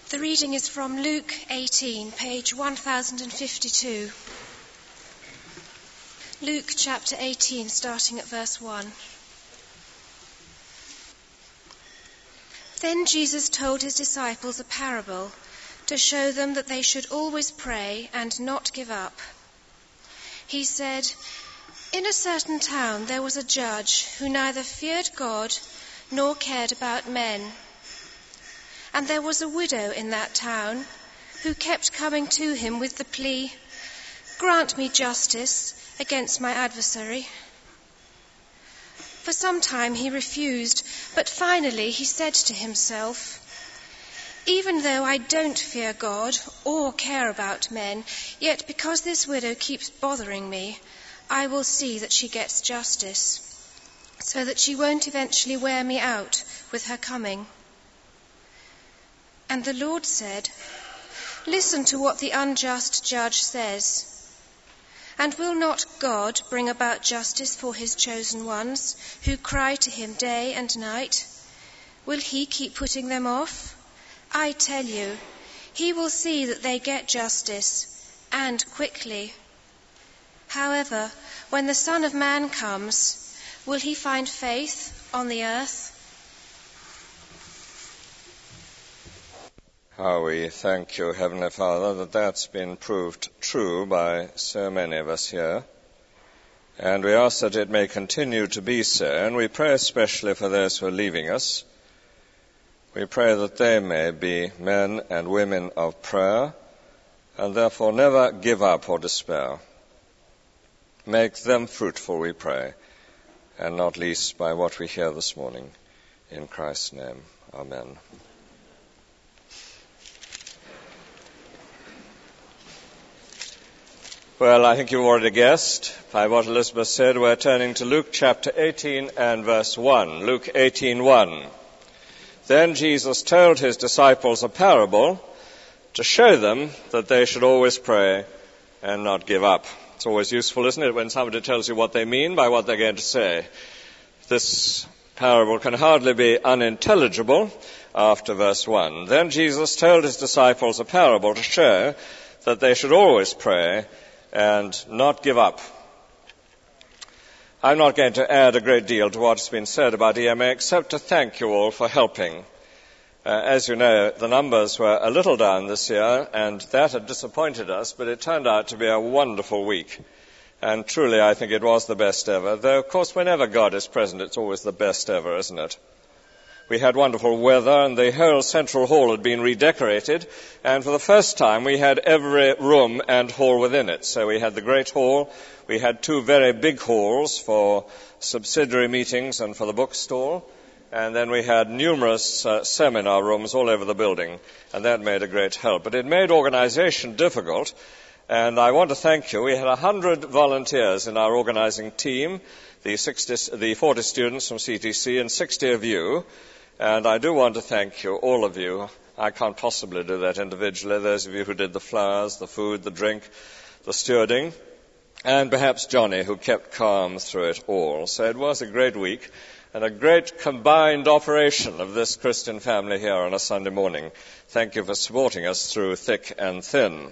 The reading is from Luke 18, page 1052. Luke chapter 18, starting at verse 1. Then Jesus told his disciples a parable to show them that they should always pray and not give up. He said, "In a certain town there was a judge who neither feared God nor cared about men. And there was a widow in that town who kept coming to him with the plea, 'Grant me justice against my adversary.' For some time he refused, but finally he said to himself, 'Even though I don't fear God or care about men, yet because this widow keeps bothering me, I will see that she gets justice, so that she won't eventually wear me out with her coming.' And the Lord said, 'Listen to what the unjust judge says. And will not God bring about justice for his chosen ones, who cry to him day and night? Will he keep putting them off? I tell you, he will see that they get justice, and quickly. However, when the Son of Man comes, will he find faith on the earth?'" How we thank you, Heavenly Father, that that's been proved true by so many of us here. And we ask that it may continue to be so, and we pray especially for those who are leaving us. We pray that they may be men and women of prayer, and therefore never give up or despair. Make them fruitful, we pray, and not least by what we hear this morning. In Christ's name, amen. Well, I think you've already guessed by what Elizabeth said. We're turning to Luke chapter 18 and verse 1. Luke 18:1. Then Jesus told his disciples a parable to show them that they should always pray and not give up. It's always useful, isn't it, when somebody tells you what they mean by what they're going to say. This parable can hardly be unintelligible after verse 1. Then Jesus told his disciples a parable to show that they should always pray and not give up. I'm not going to add a great deal to what's been said about EMA, except to thank you all for helping. As you know, the numbers were a little down this year, and that had disappointed us, but it turned out to be a wonderful week. And truly, I think it was the best ever, though, of course, whenever God is present, it's always the best ever, isn't it? We had wonderful weather, and the whole central hall had been redecorated, and for the first time we had every room and hall within it. So we had the great hall, we had two very big halls for subsidiary meetings and for the bookstore, and then we had numerous seminar rooms all over the building, and that made a great help. But it made organization difficult, and I want to thank you. We had 100 volunteers in our organizing team, the 40 students from CTC and 60 of you. And I do want to thank you, all of you. I can't possibly do that individually. Those of you who did the flowers, the food, the drink, the stewarding, and perhaps Johnny, who kept calm through it all. So it was a great week and a great combined operation of this Christian family here on a Sunday morning. Thank you for supporting us through thick and thin.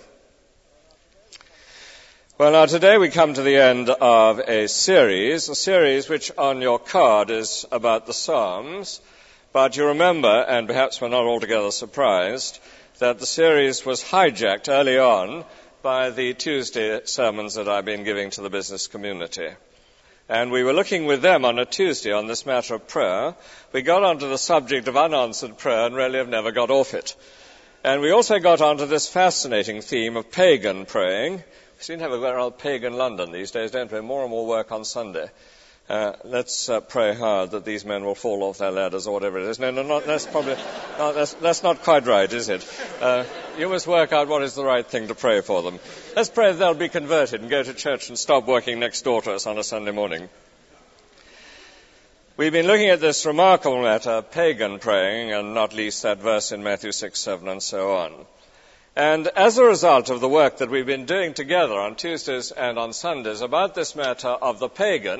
Well, now today we come to the end of a series which on your card is about the Psalms. But you remember, and perhaps we're not altogether surprised, that the series was hijacked early on by the Tuesday sermons that I've been giving to the business community. And we were looking with them on a Tuesday on this matter of prayer. We got onto the subject of unanswered prayer and really have never got off it. And we also got onto this fascinating theme of pagan praying. We seem to have a very old pagan London these days, don't we? More and more work on Sunday. Let's pray hard that these men will fall off their ladders or whatever it is. That's not quite right, is it? You must work out what is the right thing to pray for them. Let's pray that they'll be converted and go to church and stop working next door to us on a Sunday morning. We've been looking at this remarkable matter, pagan praying, and not least that verse in Matthew 6:7 and so on. And as a result of the work that we've been doing together on Tuesdays and on Sundays about this matter of the pagan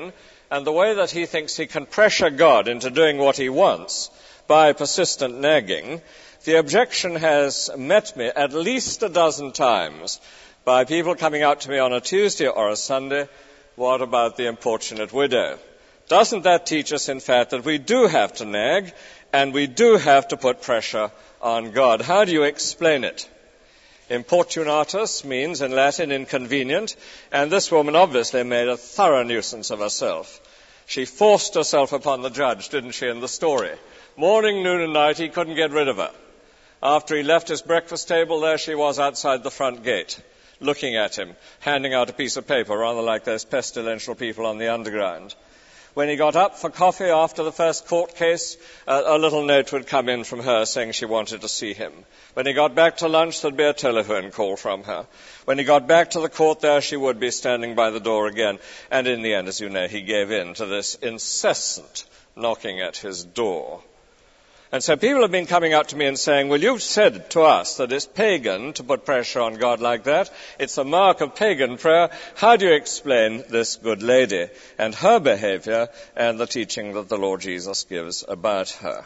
and the way that he thinks he can pressure God into doing what he wants by persistent nagging, the objection has met me at least a dozen times by people coming out to me on a Tuesday or a Sunday, what about the importunate widow? Doesn't that teach us, in fact, that we do have to nag and we do have to put pressure on God? How do you explain it? Importunatus means in Latin inconvenient, and this woman obviously made a thorough nuisance of herself. She forced herself upon the judge, didn't she, in the story? Morning, noon and night, he couldn't get rid of her. After he left his breakfast table, there she was outside the front gate, looking at him, handing out a piece of paper, rather like those pestilential people on the underground. When he got up for coffee after the first court case, a little note would come in from her saying she wanted to see him. When he got back to lunch, there'd be a telephone call from her. When he got back to the court, there she would be standing by the door again. And in the end, as you know, he gave in to this incessant knocking at his door. And so people have been coming up to me and saying, well, you've said to us that it's pagan to put pressure on God like that. It's a mark of pagan prayer. How do you explain this good lady and her behavior and the teaching that the Lord Jesus gives about her?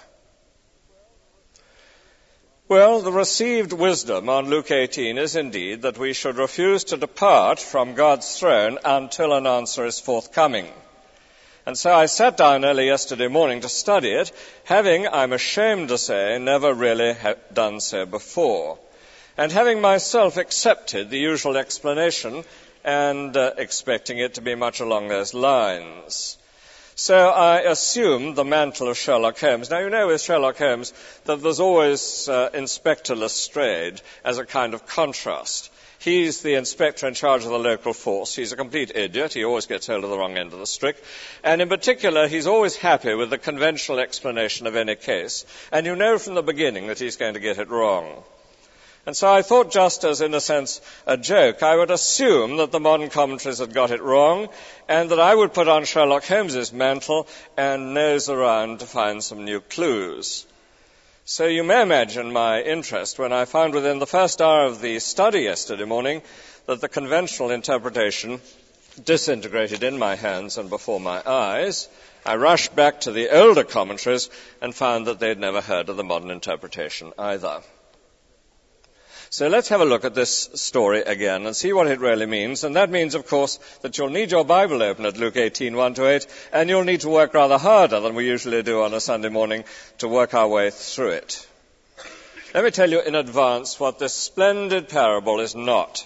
Well, the received wisdom on Luke 18 is indeed that we should refuse to depart from God's throne until an answer is forthcoming. And so I sat down early yesterday morning to study it, having, I'm ashamed to say, never really done so before, and having myself accepted the usual explanation and expecting it to be much along those lines. So I assumed the mantle of Sherlock Holmes. Now, you know with Sherlock Holmes that there's always Inspector Lestrade as a kind of contrast. He's the inspector in charge of the local force. He's a complete idiot. He always gets held to the wrong end of the stick. And in particular, he's always happy with the conventional explanation of any case. And you know from the beginning that he's going to get it wrong. And so I thought, just as, in a sense, a joke, I would assume that the modern commentaries had got it wrong and that I would put on Sherlock Holmes's mantle and nose around to find some new clues. So you may imagine my interest when I found within the first hour of the study yesterday morning that the conventional interpretation disintegrated in my hands and before my eyes. I rushed back to the older commentaries and found that they'd never heard of the modern interpretation either. So let's have a look at this story again and see what it really means. And that means, of course, that you'll need your Bible open at Luke 18, 1-8, and you'll need to work rather harder than we usually do on a Sunday morning to work our way through it. Let me tell you in advance what this splendid parable is not.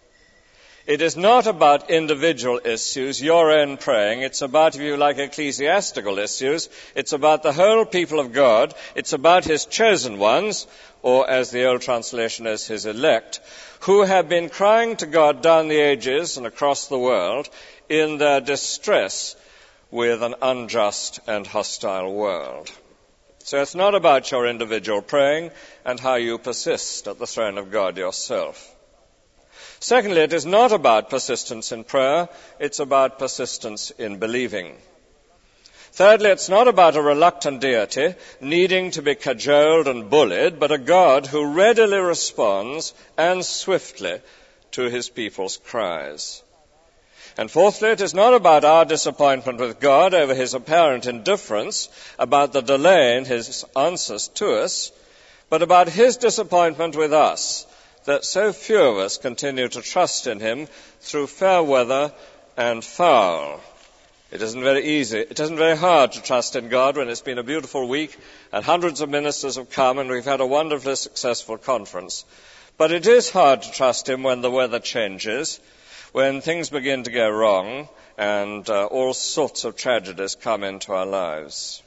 It is not about individual issues, your own praying. It's about, if you like, ecclesiastical issues. It's about the whole people of God. It's about his chosen ones, or as the old translation is, his elect, who have been crying to God down the ages and across the world in their distress with an unjust and hostile world. So it's not about your individual praying and how you persist at the throne of God yourself. Secondly, it is not about persistence in prayer, it's about persistence in believing. Thirdly, it's not about a reluctant deity needing to be cajoled and bullied, but a God who readily responds and swiftly to his people's cries. And fourthly, it is not about our disappointment with God over his apparent indifference, about the delay in his answers to us, but about his disappointment with us, that so few of us continue to trust in him through fair weather and foul. It isn't very easy. It isn't very hard to trust in God when it's been a beautiful week and hundreds of ministers have come and we've had a wonderfully successful conference. But it is hard to trust him when the weather changes, when things begin to go wrong and all sorts of tragedies come into our lives.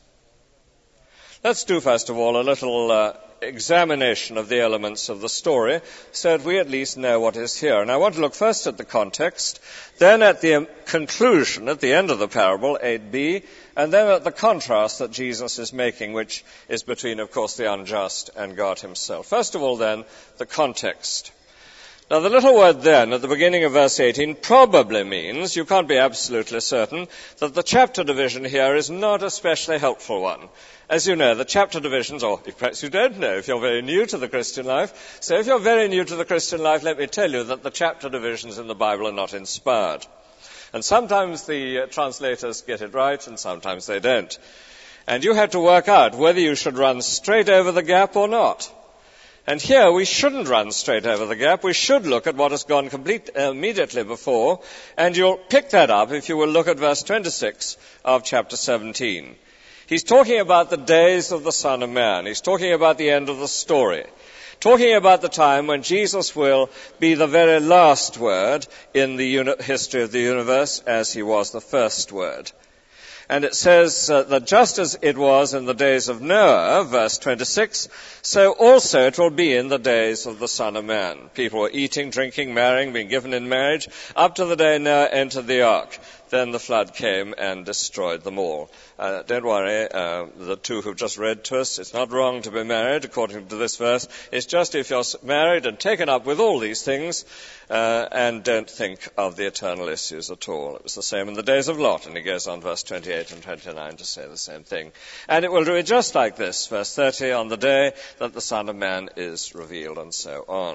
Let's do, first of all, a little examination of the elements of the story so that we at least know what is here. And I want to look first at the context, then at the conclusion at the end of the parable, 8b, and then at the contrast that Jesus is making, which is between, of course, the unjust and God himself. First of all, then, the context. Now, the little word then at the beginning of verse 18 probably means, you can't be absolutely certain, that the chapter division here is not a especially helpful one. As you know, the chapter divisions, or perhaps you don't know if you're very new to the Christian life. So if you're very new to the Christian life, let me tell you that the chapter divisions in the Bible are not inspired. And sometimes the translators get it right and sometimes they don't. And you had to work out whether you should run straight over the gap or not. And here we shouldn't run straight over the gap. We should look at what has gone immediately before, and you'll pick that up if you will look at verse 26 of chapter 17. He's talking about the days of the Son of Man. He's talking about the end of the story. Talking about the time when Jesus will be the very last word in the history of the universe, as he was the first word. And it says that just as it was in the days of Noah, verse 26, so also it will be in the days of the Son of Man. People were eating, drinking, marrying, being given in marriage, up to the day Noah entered the ark. Then the flood came and destroyed them all. Don't worry, the two who've just read to us, it's not wrong to be married, according to this verse. It's just if you're married and taken up with all these things, and don't think of the eternal issues at all. It was the same in the days of Lot, and he goes on verse 28 and 29 to say the same thing. And it will do it just like this, verse 30, on the day that the Son of Man is revealed, and so on.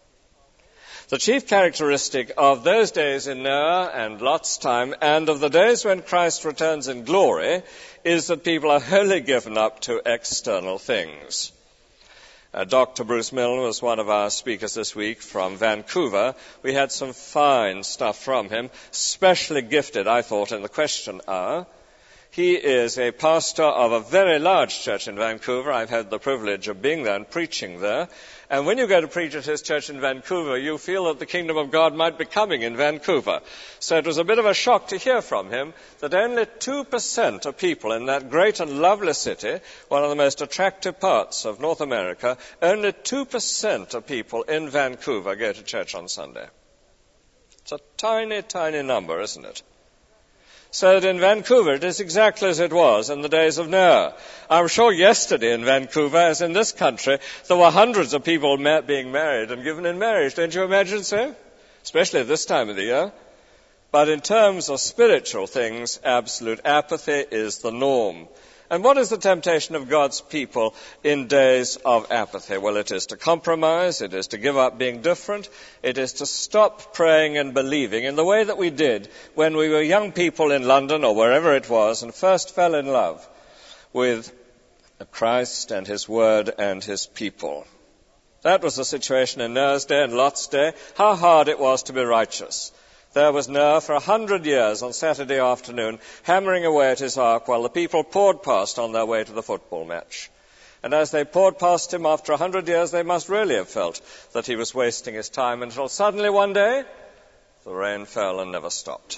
The chief characteristic of those days in Noah and Lot's time, and of the days when Christ returns in glory, is that people are wholly given up to external things. Dr. Bruce Milne was one of our speakers this week from Vancouver. We had some fine stuff from him, especially gifted, I thought, in the question hour. He is a pastor of a very large church in Vancouver. I've had the privilege of being there and preaching there. And when you go to preach at his church in Vancouver, you feel that the kingdom of God might be coming in Vancouver. So it was a bit of a shock to hear from him that only 2% of people in that great and lovely city, one of the most attractive parts of North America, only 2% of people in Vancouver go to church on Sunday. It's a tiny, tiny number, isn't it? So that in Vancouver it is exactly as it was in the days of Noah. I'm sure yesterday in Vancouver, as in this country, there were hundreds of people being married and given in marriage. Don't you imagine so? Especially at this time of the year. But in terms of spiritual things, absolute apathy is the norm. And what is the temptation of God's people in days of apathy? Well, it is to compromise, it is to give up being different, it is to stop praying and believing in the way that we did when we were young people in London or wherever it was and first fell in love with Christ and his word and his people. That was the situation in Noah's day and Lot's day, how hard it was to be righteous. There was Noah for 100 years on Saturday afternoon, hammering away at his ark while the people poured past on their way to the football match. And as they poured past him after 100 years, they must really have felt that he was wasting his time until suddenly one day, the rain fell and never stopped.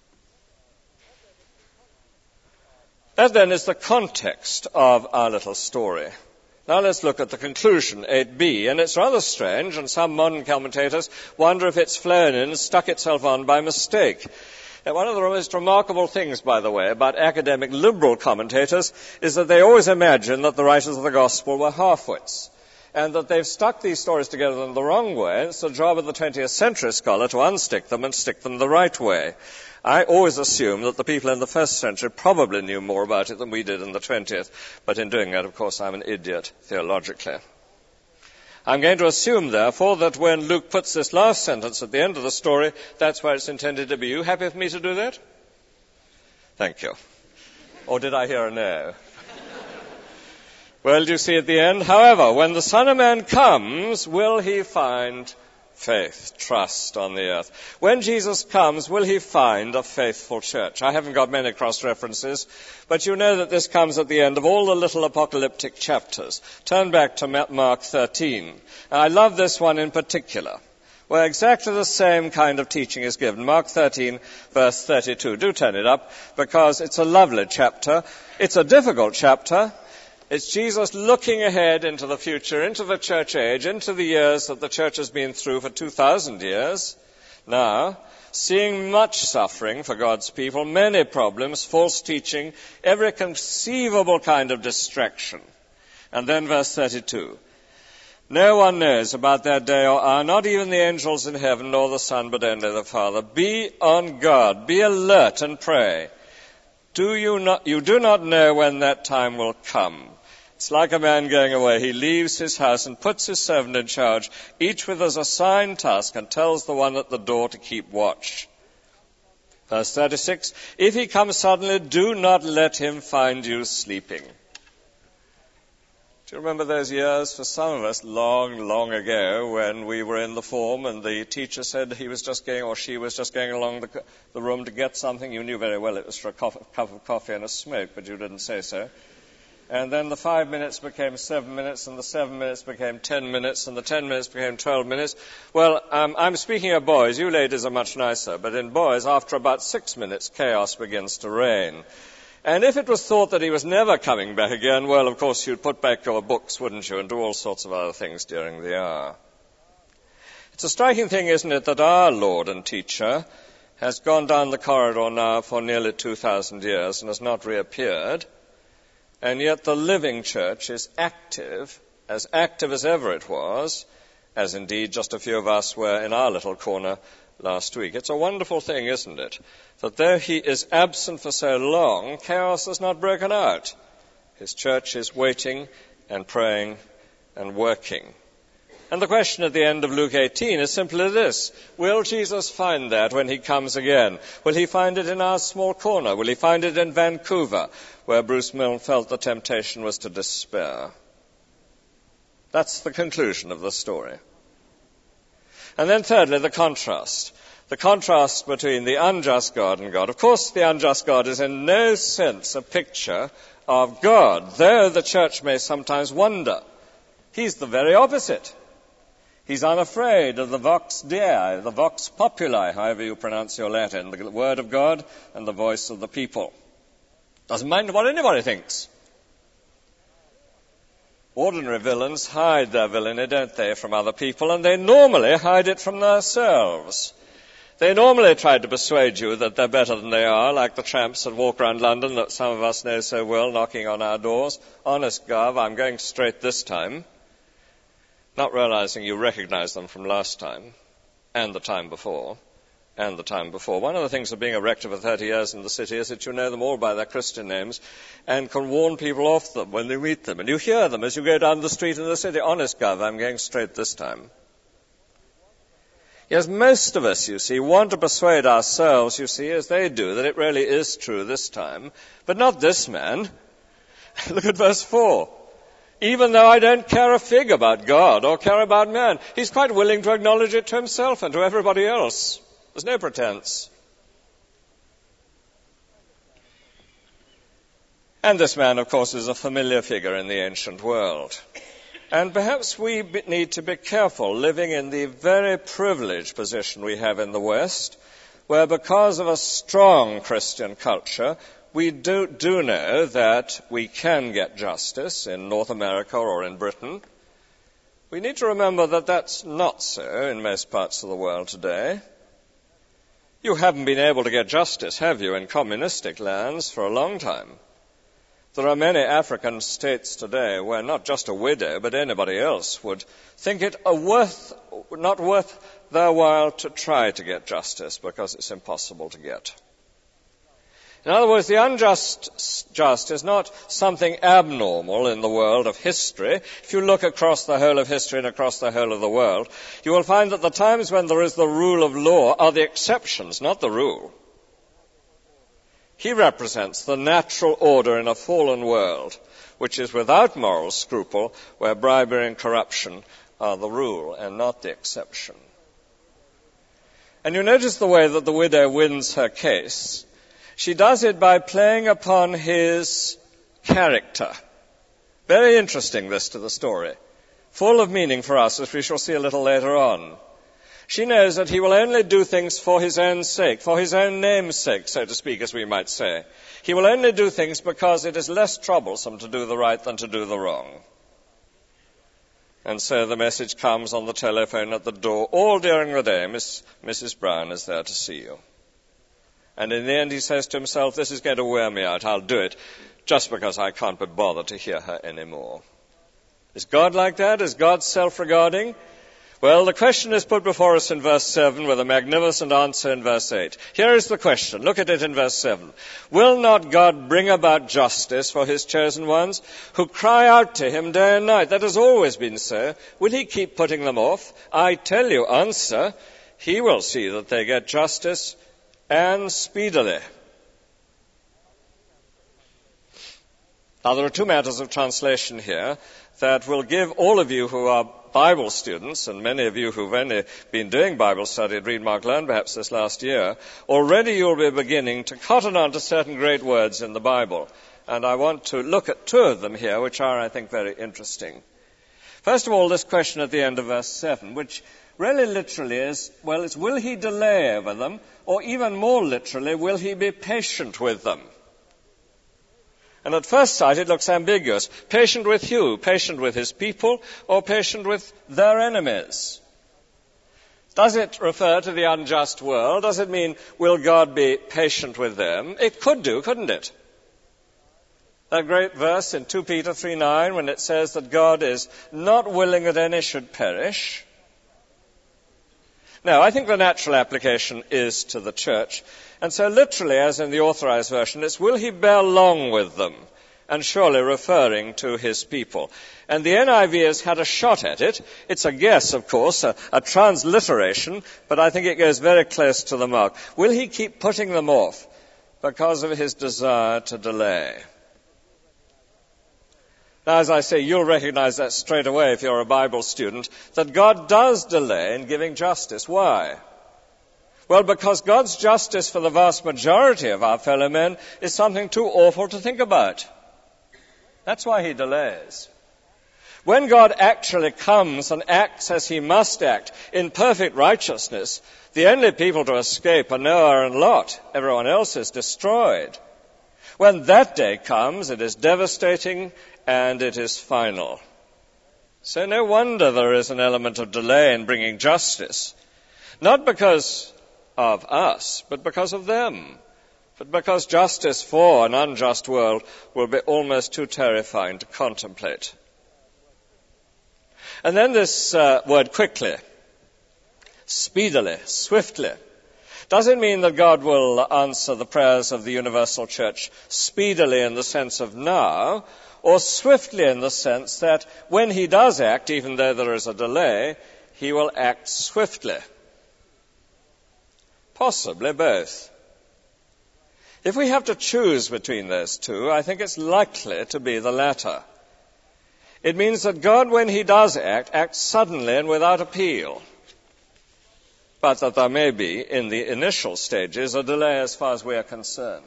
That then is the context of our little story. Now let's look at the conclusion, 8b, and it's rather strange, and some modern commentators wonder if it's flown in and stuck itself on by mistake. And one of the most remarkable things, by the way, about academic liberal commentators is that they always imagine that the writers of the Gospel were half-wits, and that they've stuck these stories together in the wrong way. It's the job of the 20th century scholar to unstick them and stick them the right way. I always assume that the people in the first century probably knew more about it than we did in the 20th, but in doing that, of course, I'm an idiot theologically. I'm going to assume, therefore, that when Luke puts this last sentence at the end of the story, that's where it's intended to be. You happy for me to do that? Thank you. Or did I hear a no? Well, do you see at the end? However, when the Son of Man comes, will he find faith, trust on the earth? When Jesus comes, will he find a faithful church? I haven't got many cross-references, but you know that this comes at the end of all the little apocalyptic chapters. Turn back to Mark 13. I love this one in particular, where exactly the same kind of teaching is given. Mark 13, verse 32. Do turn it up, because it's a lovely chapter. It's a difficult chapter. It's Jesus looking ahead into the future, into the church age, into the years that the church has been through for 2,000 years. Now, seeing much suffering for God's people, many problems, false teaching, every conceivable kind of distraction. And then verse 32. No one knows about that day or hour, not even the angels in heaven, nor the Son, but only the Father. Be on guard, be alert and pray. You do not know when that time will come. It's like a man going away. He leaves his house and puts his servant in charge, each with his assigned task, and tells the one at the door to keep watch. Verse 36, if he comes suddenly, do not let him find you sleeping. Do you remember those years for some of us long, long ago when we were in the form and the teacher said he was just going or she was just going along the room to get something? You knew very well it was for a cup of coffee and a smoke, but you didn't say so. And then the 5 minutes became 7 minutes, and the 7 minutes became 10 minutes, and the 10 minutes became 12 minutes. Well, I'm speaking of boys. You ladies are much nicer. But in boys, after about 6 minutes, chaos begins to reign. And if it was thought that he was never coming back again, well, of course, you'd put back your books, wouldn't you, and do all sorts of other things during the hour. It's a striking thing, isn't it, that our Lord and teacher has gone down the corridor now for nearly 2,000 years and has not reappeared. And yet the living church is active as ever it was, as indeed just a few of us were in our little corner last week. It's a wonderful thing, isn't it, that though he is absent for so long, chaos has not broken out. His church is waiting and praying and working. And the question at the end of Luke 18 is simply this: will Jesus find that when he comes again? Will he find it in our small corner? Will he find it in Vancouver, where Bruce Milne felt the temptation was to despair? That's the conclusion of the story. And then thirdly, the contrast. The contrast between the unjust God and God. Of course, the unjust God is in no sense a picture of God, though the church may sometimes wonder. He's the very opposite. He's unafraid of the vox Dei, the vox populi, however you pronounce your Latin, the word of God and the voice of the people. Doesn't mind what anybody thinks. Ordinary villains hide their villainy, don't they, from other people, and they normally hide it from themselves. They normally try to persuade you that they're better than they are, like the tramps that walk around London that some of us know so well, knocking on our doors. Honest, Gov, I'm going straight this time. Not realizing you recognize them from last time, and the time before, and the time before. One of the things of being a rector for 30 years in the city is that you know them all by their Christian names and can warn people off them when they meet them. And you hear them as you go down the street in the city. Honest, Gov, I'm going straight this time. Yes, most of us, you see, want to persuade ourselves, you see, as they do, that it really is true this time. But not this man. Look at verse 4. Even though I don't care a fig about God or care about man, he's quite willing to acknowledge it to himself and to everybody else. There's no pretense. And this man, of course, is a familiar figure in the ancient world. And perhaps we need to be careful living in the very privileged position we have in the West, where because of a strong Christian culture, we do know that we can get justice in North America or in Britain. We need to remember that that's not so in most parts of the world today. You haven't been able to get justice, have you, in communistic lands for a long time? There are many African states today where not just a widow, but anybody else would think it not worth their while to try to get justice because it's impossible to get. In other words, the unjust just is not something abnormal in the world of history. If you look across the whole of history and across the whole of the world, you will find that the times when there is the rule of law are the exceptions, not the rule. He represents the natural order in a fallen world, which is without moral scruple, where bribery and corruption are the rule and not the exception. And you notice the way that the widow wins her case. She does it by playing upon his character. Very interesting, this to the story. Full of meaning for us, as we shall see a little later on. She knows that he will only do things for his own sake, for his own name's sake, so to speak, as we might say. He will only do things because it is less troublesome to do the right than to do the wrong. And so the message comes on the telephone at the door. All during the day, Mrs. Brown is there to see you. And in the end he says to himself, this is going to wear me out, I'll do it, just because I can't be bothered to hear her anymore. Is God like that? Is God self-regarding? Well, the question is put before us in verse 7 with a magnificent answer in verse 8. Here is the question. Look at it in verse 7. Will not God bring about justice for his chosen ones who cry out to him day and night? That has always been so. Will he keep putting them off? I tell you, answer, he will see that they get justice and speedily. Now, there are two matters of translation here that will give all of you who are Bible students, and many of you who've only been doing Bible study at Read, Mark, Learn perhaps this last year, already you'll be beginning to cotton on to certain great words in the Bible. And I want to look at two of them here, which are, I think, very interesting. First of all, this question at the end of verse 7, which really literally is, well, it's will he delay over them, or even more literally, will he be patient with them? And at first sight, it looks ambiguous. Patient with who? Patient with his people, or patient with their enemies? Does it refer to the unjust world? Does it mean, will God be patient with them? It could do, couldn't it? That great verse in 2 Peter 3:9, when it says that God is not willing that any should perish. No, I think the natural application is to the church. And so literally, as in the Authorized Version, it's will he bear long with them, and surely referring to his people. And the NIV has had a shot at it. It's a guess, of course, a transliteration, but I think it goes very close to the mark. Will he keep putting them off because of his desire to delay? Now, as I say, you'll recognize that straight away if you're a Bible student, that God does delay in giving justice. Why? Well, because God's justice for the vast majority of our fellow men is something too awful to think about. That's why he delays. When God actually comes and acts as he must act in perfect righteousness, the only people to escape are Noah and Lot. Everyone else is destroyed. When that day comes, it is devastating and it is final. So no wonder there is an element of delay in bringing justice. Not because of us, but because of them. But because justice for an unjust world will be almost too terrifying to contemplate. And then this word quickly, speedily, swiftly. Does it mean that God will answer the prayers of the universal church speedily in the sense of now, or swiftly in the sense that when he does act, even though there is a delay, he will act swiftly? Possibly both. If we have to choose between those two, I think it's likely to be the latter. It means that God, when he does act, acts suddenly and without appeal. But that there may be, in the initial stages, a delay as far as we are concerned.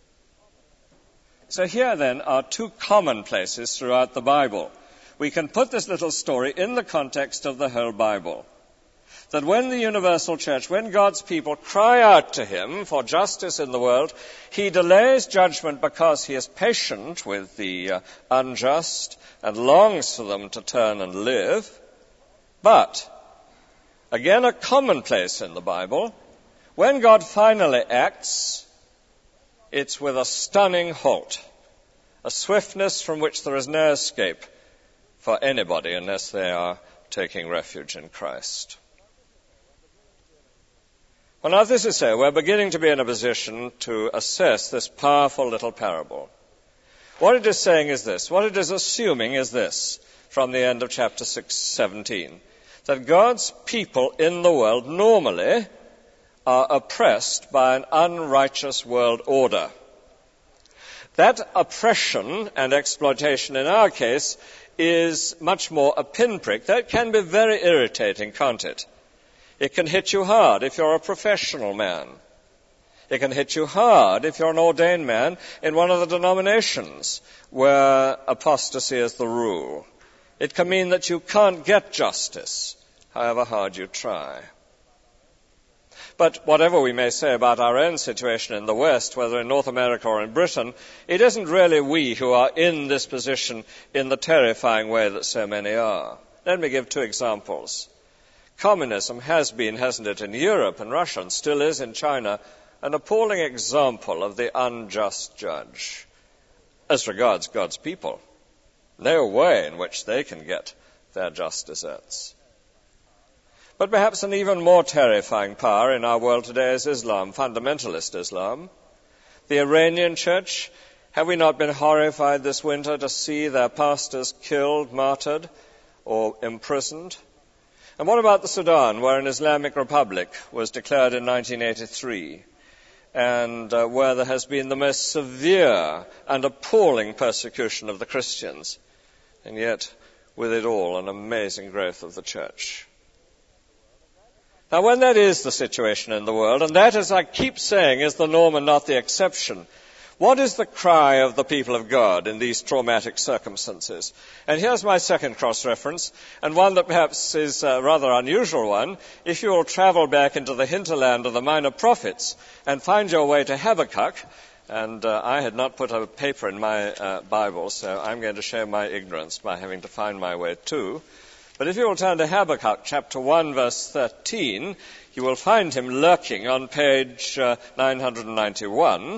So here then are two commonplaces throughout the Bible. We can put this little story in the context of the whole Bible. That when the universal church, when God's people cry out to him for justice in the world, he delays judgment because he is patient with the unjust and longs for them to turn and live. But, again, a commonplace in the Bible, when God finally acts, it's with a stunning halt, a swiftness from which there is no escape for anybody unless they are taking refuge in Christ. Well, now, this is so. We're beginning to be in a position to assess this powerful little parable. What it is saying is this. What it is assuming is this from the end of chapter 6:17, that God's people in the world normally are oppressed by an unrighteous world order. That oppression and exploitation in our case is much more a pinprick. That can be very irritating, can't it? It can hit you hard if you're a professional man. It can hit you hard if you're an ordained man in one of the denominations where apostasy is the rule. It can mean that you can't get justice, however hard you try. But whatever we may say about our own situation in the West, whether in North America or in Britain, it isn't really we who are in this position in the terrifying way that so many are. Let me give two examples. Communism has been, hasn't it, in Europe and Russia, and still is in China, an appalling example of the unjust judge as regards God's people. No way in which they can get their just deserts. But perhaps an even more terrifying power in our world today is Islam, fundamentalist Islam. The Iranian church, have we not been horrified this winter to see their pastors killed, martyred, or imprisoned? And what about the Sudan, where an Islamic republic was declared in 1983? and where there has been the most severe and appalling persecution of the Christians. And yet, with it all, an amazing growth of the church. Now, when that is the situation in the world, and that, as I keep saying, is the norm and not the exception, what is the cry of the people of God in these traumatic circumstances? And here's my second cross-reference, and one that perhaps is a rather unusual one. If you will travel back into the hinterland of the minor prophets and find your way to Habakkuk, and I had not put a paper in my Bible, so I'm going to show my ignorance by having to find my way too. But if you will turn to Habakkuk chapter 1, verse 13, you will find him lurking on page 991.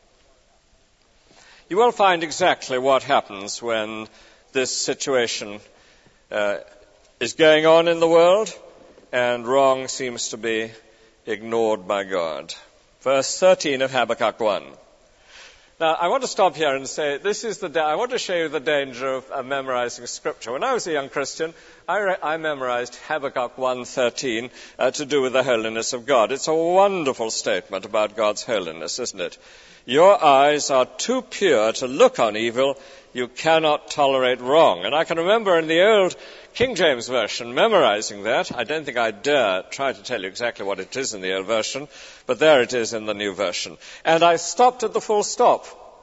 You will find exactly what happens when this situation is going on in the world and wrong seems to be ignored by God. Verse 13 of Habakkuk 1. Now, I want to stop here and say I want to show you the danger of memorizing Scripture. When I was a young Christian, I memorized Habakkuk 1:13 to do with the holiness of God. It's a wonderful statement about God's holiness, isn't it? Your eyes are too pure to look on evil. You cannot tolerate wrong. And I can remember in the old King James Version memorizing that. I don't think I dare try to tell you exactly what it is in the old version, but there it is in the new version. And I stopped at the full stop.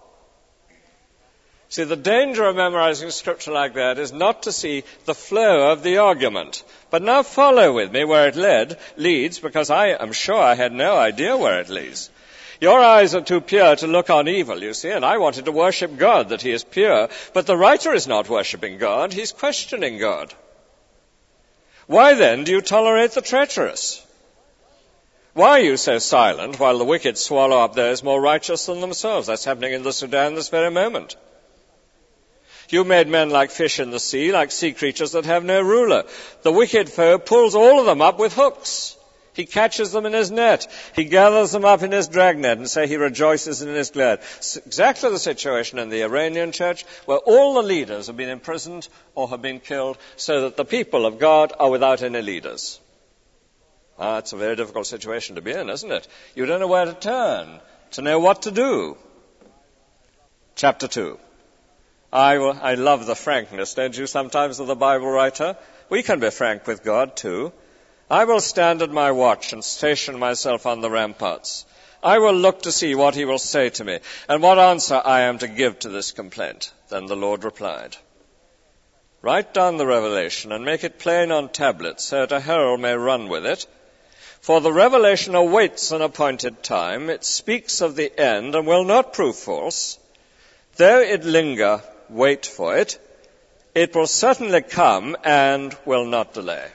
See, the danger of memorizing Scripture like that is not to see the flow of the argument. But now follow with me where it leads, because I am sure I had no idea where it leads. Your eyes are too pure to look on evil, you see, and I wanted to worship God, that he is pure. But the writer is not worshipping God, he's questioning God. Why then do you tolerate the treacherous? Why are you so silent while the wicked swallow up those more righteous than themselves? That's happening in the Sudan this very moment. You made men like fish in the sea, like sea creatures that have no ruler. The wicked foe pulls all of them up with hooks. He catches them in his net. He gathers them up in his dragnet and say he rejoices in his glad. It's exactly the situation in the Iranian church where all the leaders have been imprisoned or have been killed so that the people of God are without any leaders. It's a very difficult situation to be in, isn't it? You don't know where to turn, to know what to do. Chapter 2. I love the frankness, don't you, sometimes, of the Bible writer? We can be frank with God, too. I will stand at my watch and station myself on the ramparts. I will look to see what he will say to me, and what answer I am to give to this complaint. Then the Lord replied, write down the revelation and make it plain on tablets, so that a herald may run with it. For the revelation awaits an appointed time. It speaks of the end and will not prove false. Though it linger, wait for it. It will certainly come and will not delay.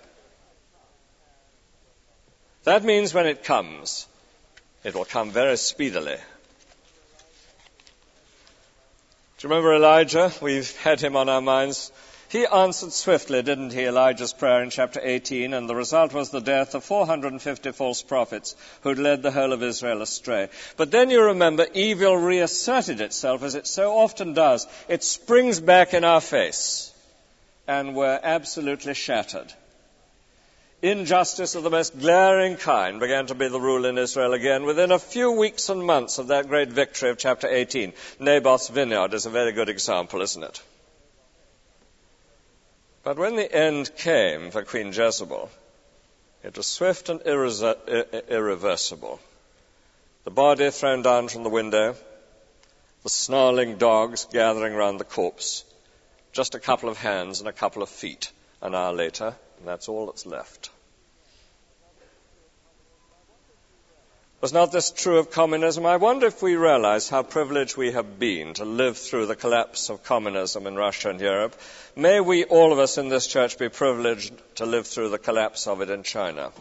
That means when it comes, it will come very speedily. Do you remember Elijah? We've had him on our minds. He answered swiftly, didn't he, Elijah's prayer in chapter 18, and the result was the death of 450 false prophets who'd led the whole of Israel astray. But then you remember evil reasserted itself, as it so often does. It springs back in our face, and we're absolutely shattered. Injustice of the most glaring kind began to be the rule in Israel again within a few weeks and months of that great victory of chapter 18. Naboth's vineyard is a very good example, isn't it? But when the end came for Queen Jezebel, it was swift and irreversible. The body thrown down from the window, the snarling dogs gathering round the corpse, just a couple of hands and a couple of feet an hour later, and that's all that's left. Was not this true of communism? I wonder if we realize how privileged we have been to live through the collapse of communism in Russia and Europe. May we, all of us in this church, be privileged to live through the collapse of it in China.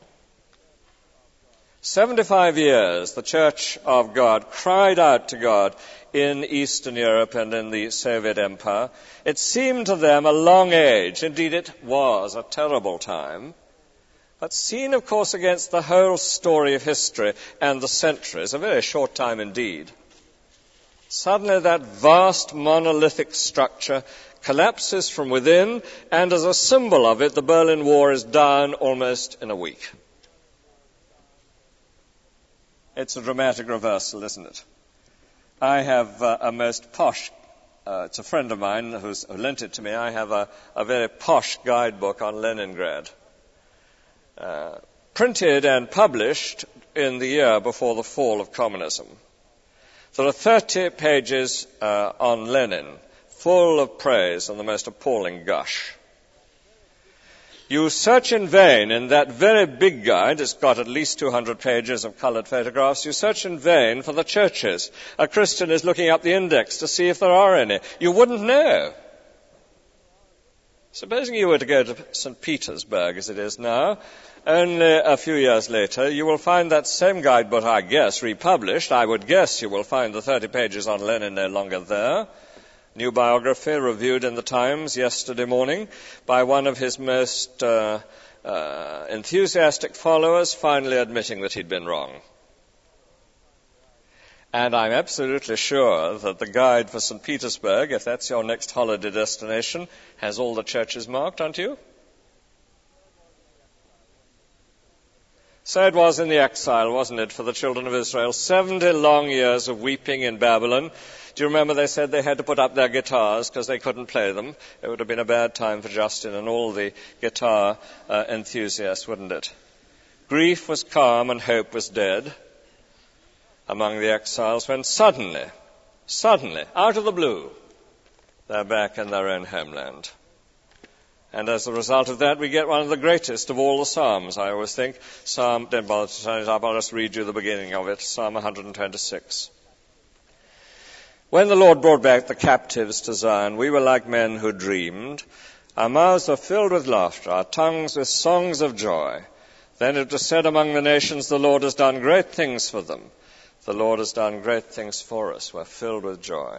75 years, the Church of God cried out to God in Eastern Europe and in the Soviet Empire. It seemed to them a long age. Indeed, it was a terrible time. But seen, of course, against the whole story of history and the centuries, a very short time indeed. Suddenly that vast monolithic structure collapses from within, and as a symbol of it, the Berlin Wall is down almost in a week. It's a dramatic reversal, isn't it? I have a most posh, it's a friend of mine who lent it to me. I have a very posh guidebook on Leningrad, printed and published in the year before the fall of communism. There are 30 pages on Lenin, full of praise and the most appalling gush. You search in vain in that very big guide, it's got at least 200 pages of coloured photographs, you search in vain for the churches. A Christian is looking up the index to see if there are any. You wouldn't know. Supposing you were to go to St. Petersburg as it is now, only a few years later, you will find that same guidebook, I guess, republished. I would guess you will find the 30 pages on Lenin no longer there. New biography reviewed in the Times yesterday morning by one of his most enthusiastic followers, finally admitting that he'd been wrong. And I'm absolutely sure that the guide for St. Petersburg, if that's your next holiday destination, has all the churches marked, aren't you? So it was in the exile, wasn't it, for the children of Israel? 70 long years of weeping in Babylon. Do you remember they said they had to put up their guitars because they couldn't play them? It would have been a bad time for Justin and all the guitar enthusiasts, wouldn't it? Grief was calm and hope was dead among the exiles when suddenly, out of the blue, they're back in their own homeland. And as a result of that, we get one of the greatest of all the Psalms, I always think. Don't bother to turn it up, I'll just read you the beginning of it, Psalm 126. When the Lord brought back the captives to Zion, we were like men who dreamed. Our mouths were filled with laughter, our tongues with songs of joy. Then it was said among the nations, the Lord has done great things for them. The Lord has done great things for us. We're filled with joy.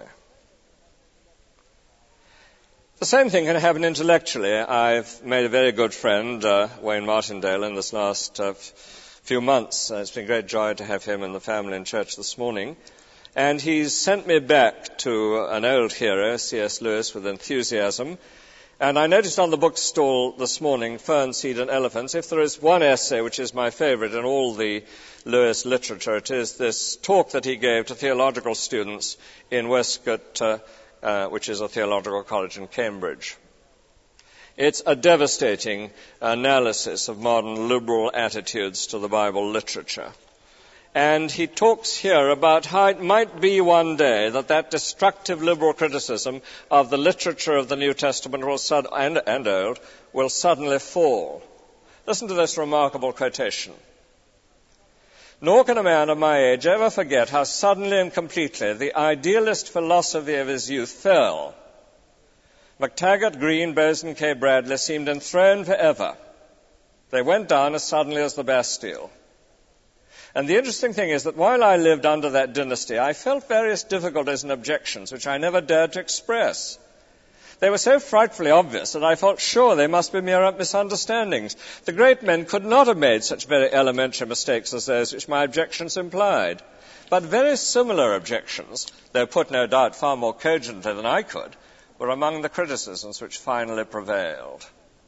The same thing can happen intellectually. I've made a very good friend, Wayne Martindale, in this last few months. It's been a great joy to have him and the family in church this morning. And he's sent me back to an old hero, C.S. Lewis, with enthusiasm. And I noticed on the bookstall this morning, Fern, Seed and Elephants, if there is one essay which is my favourite in all the Lewis literature, it is this talk that he gave to theological students in Westcott, which is a theological college in Cambridge. It's a devastating analysis of modern liberal attitudes to the Bible literature. And he talks here about how it might be one day that destructive liberal criticism of the literature of the New Testament and Old will suddenly fall. Listen to this remarkable quotation. Nor can a man of my age ever forget how suddenly and completely the idealist philosophy of his youth fell. MacTaggart, Green, Boson, K. Bradley seemed enthroned forever. They went down as suddenly as the Bastille. And the interesting thing is that while I lived under that dynasty, I felt various difficulties and objections which I never dared to express. They were so frightfully obvious that I felt sure they must be mere misunderstandings. The great men could not have made such very elementary mistakes as those which my objections implied. But very similar objections, though put no doubt far more cogently than I could, were among the criticisms which finally prevailed.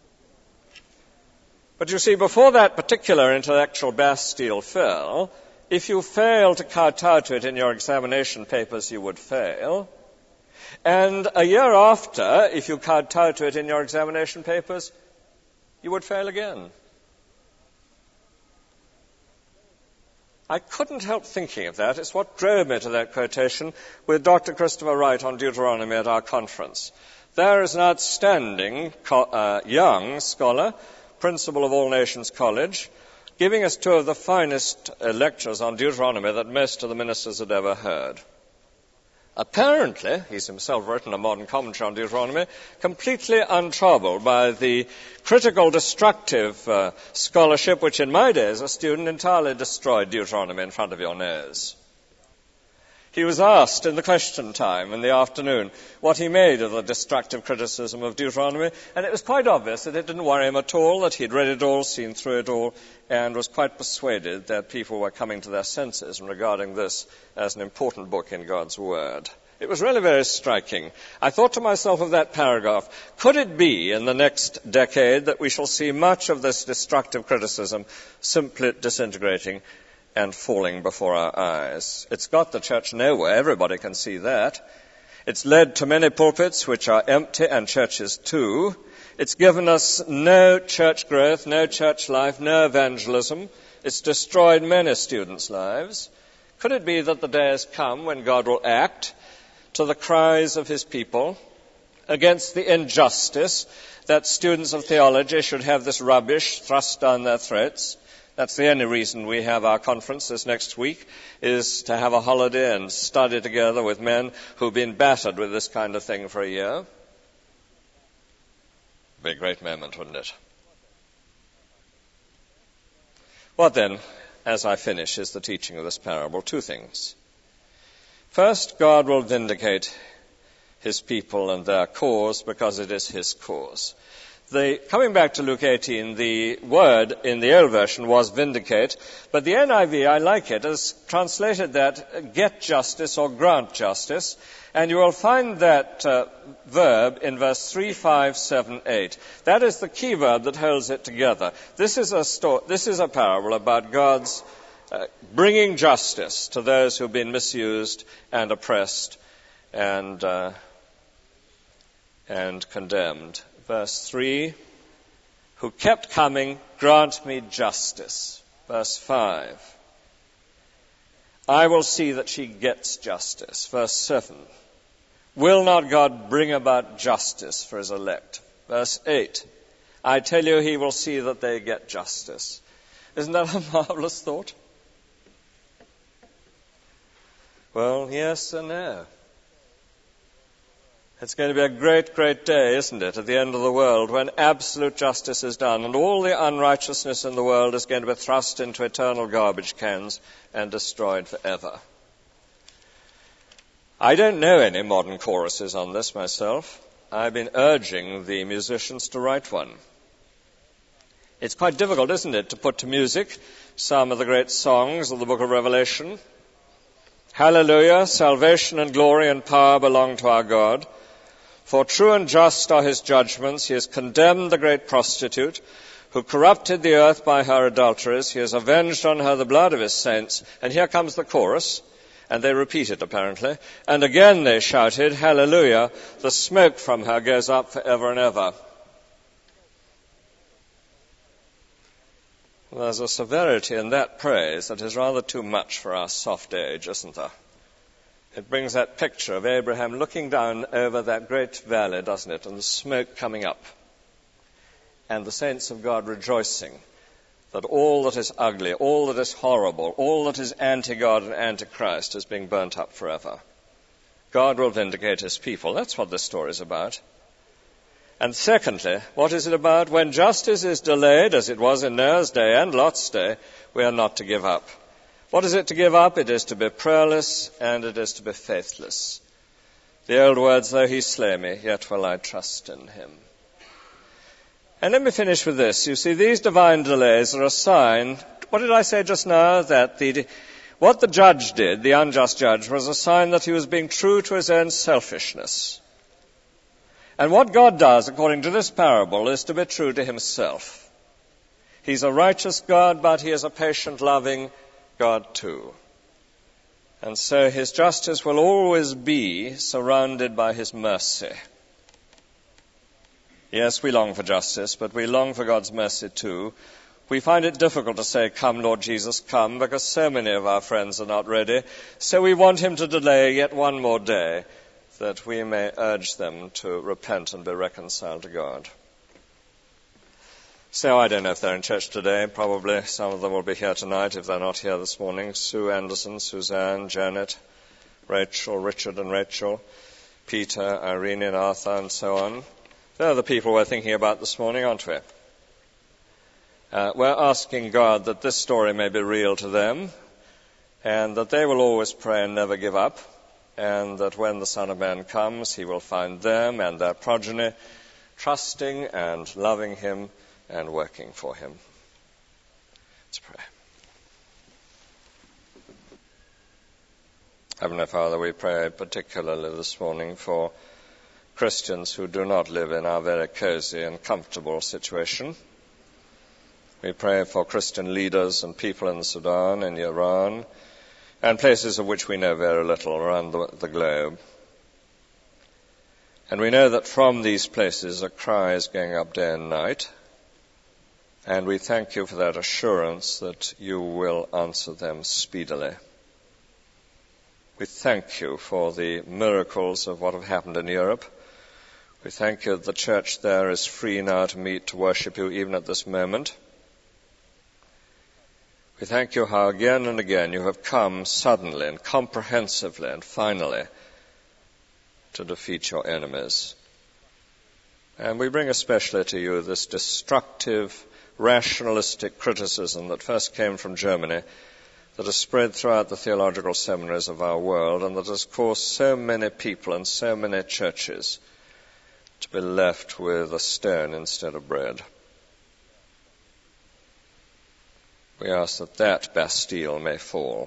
But you see, before that particular intellectual Bastille fell, if you failed to kowtow to it in your examination papers, you would fail. And a year after, if you kowtow to it in your examination papers, you would fail again. I couldn't help thinking of that. It's what drove me to that quotation with Dr. Christopher Wright on Deuteronomy at our conference. There is an outstanding young scholar, principal of All Nations College, giving us two of the finest lectures on Deuteronomy that most of the ministers had ever heard. Apparently, he's himself written a modern commentary on Deuteronomy, completely untroubled by the critical, destructive scholarship which in my days a student entirely destroyed Deuteronomy in front of your nose. He was asked in the question time in the afternoon what he made of the destructive criticism of Deuteronomy, and it was quite obvious that it didn't worry him at all, that he'd read it all, seen through it all, and was quite persuaded that people were coming to their senses and regarding this as an important book in God's Word. It was really very striking. I thought to myself of that paragraph, could it be in the next decade that we shall see much of this destructive criticism simply disintegrating and falling before our eyes. It's got the church nowhere. Everybody can see that. It's led to many pulpits which are empty, and churches too. It's given us no church growth, no church life, no evangelism. It's destroyed many students' lives. Could it be that the day has come when God will act to the cries of his people against the injustice that students of theology should have this rubbish thrust down their throats? That's the only reason we have our conference this next week, is to have a holiday and study together with men who've been battered with this kind of thing for a year. Be a great moment, wouldn't it? What then, as I finish, is the teaching of this parable? Two things. First, God will vindicate his people and their cause because it is his cause. Coming back to Luke 18, the word in the old version was vindicate, but the NIV, I like it, has translated that get justice or grant justice, and you will find that verb in verse 3, 5, 7, 8. That is the key verb that holds it together. This is a parable about God's bringing justice to those who have been misused and oppressed and condemned. Verse 3, who kept coming, grant me justice. Verse 5, I will see that she gets justice. Verse 7, will not God bring about justice for his elect? Verse 8, I tell you, he will see that they get justice. Isn't that a marvelous thought? Well, yes and no. It's going to be a great, great day, isn't it, at the end of the world, when absolute justice is done and all the unrighteousness in the world is going to be thrust into eternal garbage cans and destroyed forever. I don't know any modern choruses on this myself. I've been urging the musicians to write one. It's quite difficult, isn't it, to put to music some of the great songs of the book of Revelation. Hallelujah, salvation and glory and power belong to our God. For true and just are his judgments. He has condemned the great prostitute who corrupted the earth by her adulteries. He has avenged on her the blood of his saints. And here comes the chorus, and they repeat it apparently. And again they shouted, Hallelujah, the smoke from her goes up forever and ever. There's a severity in that praise that is rather too much for our soft age, isn't there? It brings that picture of Abraham looking down over that great valley, doesn't it, and the smoke coming up, and the saints of God rejoicing that all that is ugly, all that is horrible, all that is anti-God and anti-Christ is being burnt up forever. God will vindicate his people. That's what this story is about. And secondly, what is it about? When justice is delayed, as it was in Noah's day and Lot's day, we are not to give up. What is it to give up? It is to be prayerless and it is to be faithless. The old words, though he slay me, yet will I trust in him. And let me finish with this. You see, these divine delays are a sign. What did I say just now? That what the judge did, the unjust judge, was a sign that he was being true to his own selfishness. And what God does, according to this parable, is to be true to himself. He's a righteous God, but he is a patient, loving God too. And so his justice will always be surrounded by his mercy. Yes, we long for justice, but we long for God's mercy too. We find it difficult to say, come, Lord Jesus, come, because so many of our friends are not ready. So we want him to delay yet one more day, that we may urge them to repent and be reconciled to God. So I don't know if they're in church today. Probably some of them will be here tonight if they're not here this morning. Sue Anderson, Suzanne, Janet, Rachel, Richard and Rachel, Peter, Irene and Arthur and so on. They're the people we're thinking about this morning, aren't we? We're asking God that this story may be real to them and that they will always pray and never give up, and that when the Son of Man comes, he will find them and their progeny trusting and loving him and working for him. Let's pray. Heavenly Father, we pray particularly this morning for Christians who do not live in our very cozy and comfortable situation. We pray for Christian leaders and people in Sudan and Iran and places of which we know very little around the globe. And we know that from these places a cry is going up day and night, and we thank you for that assurance that you will answer them speedily. We thank you for the miracles of what have happened in Europe. We thank you that the church there is free now to meet, to worship you even at this moment. We thank you how again and again you have come suddenly and comprehensively and finally to defeat your enemies. And we bring especially to you this destructive, rationalistic criticism that first came from Germany, that has spread throughout the theological seminaries of our world, and that has caused so many people and so many churches to be left with a stone instead of bread. We ask that that Bastille may fall.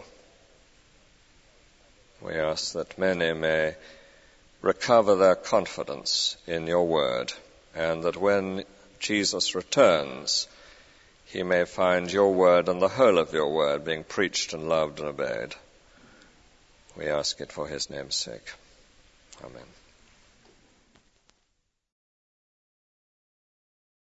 We ask that many may recover their confidence in your word, and that when Jesus returns, he may find your word and the whole of your word being preached and loved and obeyed. We ask it for his name's sake. Amen.